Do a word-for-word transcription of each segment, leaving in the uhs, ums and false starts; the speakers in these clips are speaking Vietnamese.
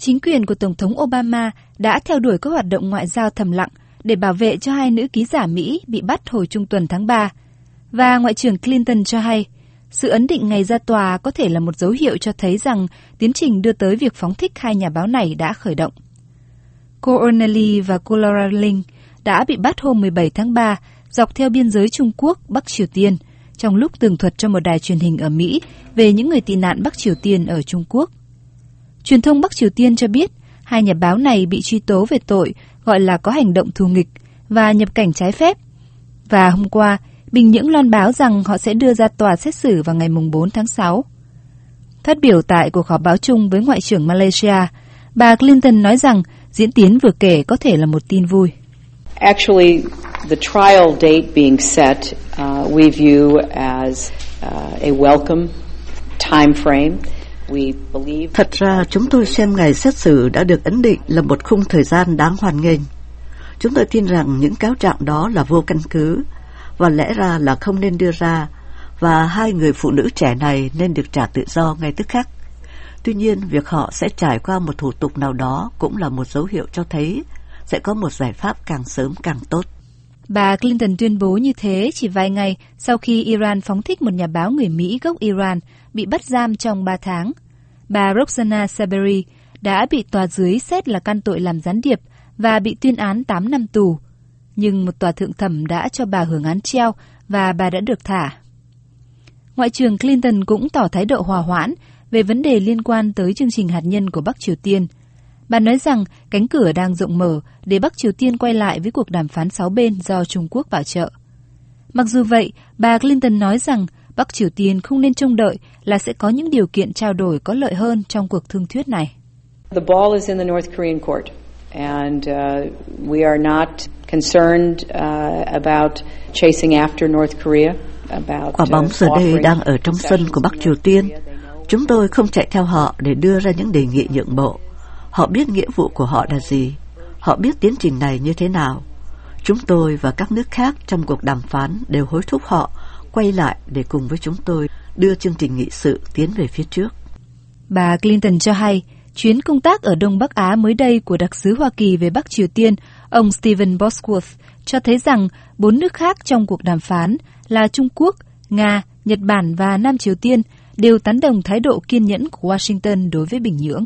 chính quyền của Tổng thống Obama đã theo đuổi các hoạt động ngoại giao thầm lặng để bảo vệ cho hai nữ ký giả Mỹ bị bắt hồi trung tuần tháng ba. Và Ngoại trưởng Clinton cho hay, sự ấn định ngày ra tòa có thể là một dấu hiệu cho thấy rằng tiến trình đưa tới việc phóng thích hai nhà báo này đã khởi động. Cô O'Neill và cô Laura Link đã bị bắt hôm mười bảy tháng ba dọc theo biên giới Trung Quốc, Bắc Triều Tiên, trong lúc tường thuật cho một đài truyền hình ở Mỹ về những người tị nạn Bắc Triều Tiên ở Trung Quốc. Truyền thông Bắc Triều Tiên cho biết hai nhà báo này bị truy tố về tội gọi là có hành động thù nghịch và nhập cảnh trái phép. Và hôm qua, Bình Nhưỡng loan báo rằng họ sẽ đưa ra tòa xét xử vào ngày bốn tháng sáu. Phát biểu tại cuộc họp báo chung với Ngoại trưởng Malaysia, bà Clinton nói rằng diễn tiến vừa kể có thể là một tin vui. Actually, the trial date being set, uh, we view as uh, a welcome time frame. We believe. Thật ra, chúng tôi xem ngày xét xử đã được ấn định là một khung thời gian đáng hoan nghênh. Chúng tôi tin rằng những cáo trạng đó là vô căn cứ và lẽ ra là không nên đưa ra, và hai người phụ nữ trẻ này nên được trả tự do ngay tức khắc. Tuy nhiên, việc họ sẽ trải qua một thủ tục nào đó cũng là một dấu hiệu cho thấy sẽ có một giải pháp càng sớm càng tốt. Bà Clinton tuyên bố như thế chỉ vài ngày sau khi Iran phóng thích một nhà báo người Mỹ gốc Iran bị bắt giam trong ba tháng. Bà Roxana Saberi đã bị tòa dưới xét là can tội làm gián điệp và bị tuyên án tám năm tù. Nhưng một tòa thượng thẩm đã cho bà hưởng án treo và bà đã được thả. Ngoại trưởng Clinton cũng tỏ thái độ hòa hoãn về vấn đề liên quan tới chương trình hạt nhân của Bắc Triều Tiên. Bà nói rằng cánh cửa đang rộng mở để Bắc Triều Tiên quay lại với cuộc đàm phán sáu bên do Trung Quốc bảo trợ. Mặc dù vậy, bà Clinton nói rằng Bắc Triều Tiên không nên trông đợi là sẽ có những điều kiện trao đổi có lợi hơn trong cuộc thương thuyết này. The ball is in the North Korean court, and uh, we are not concerned uh, about chasing after North Korea. About quả bóng giờ đây đang ở trong sân của Bắc Triều Tiên. Chúng tôi không chạy theo họ để đưa ra những đề nghị nhượng bộ. Họ biết nghĩa vụ của họ là gì. Họ biết tiến trình này như thế nào. Chúng tôi và các nước khác trong cuộc đàm phán đều hối thúc họ quay lại để cùng với chúng tôi đưa chương trình nghị sự tiến về phía trước. Bà Clinton cho hay, chuyến công tác ở Đông Bắc Á mới đây của đặc sứ Hoa Kỳ về Bắc Triều Tiên, ông Stephen Bosworth, cho thấy rằng bốn nước khác trong cuộc đàm phán là Trung Quốc, Nga, Nhật Bản và Nam Triều Tiên đều tán đồng thái độ kiên nhẫn của Washington đối với Bình Nhưỡng.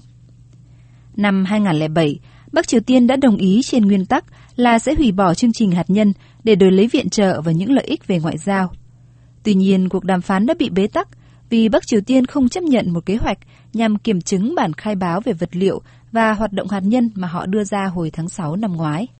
Năm hai không không bảy, Bắc Triều Tiên đã đồng ý trên nguyên tắc là sẽ hủy bỏ chương trình hạt nhân để đổi lấy viện trợ và những lợi ích về ngoại giao. Tuy nhiên, cuộc đàm phán đã bị bế tắc vì Bắc Triều Tiên không chấp nhận một kế hoạch nhằm kiểm chứng bản khai báo về vật liệu và hoạt động hạt nhân mà họ đưa ra hồi tháng sáu năm ngoái.